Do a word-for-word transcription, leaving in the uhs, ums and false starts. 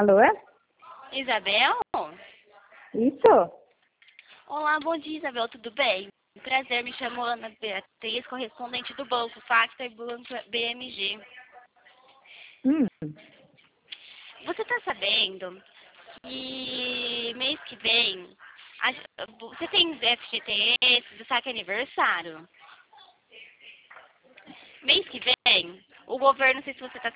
Alô? Isabel? Isso? Olá, bom dia, Isabel, tudo bem? Prazer, me chamo Ana Beatriz, correspondente do Banco Facta e Banco B M G. Hum. Você está sabendo que mês que vem, a- você tem F G T S do saque aniversário? Mês que vem, o governo, não sei se você está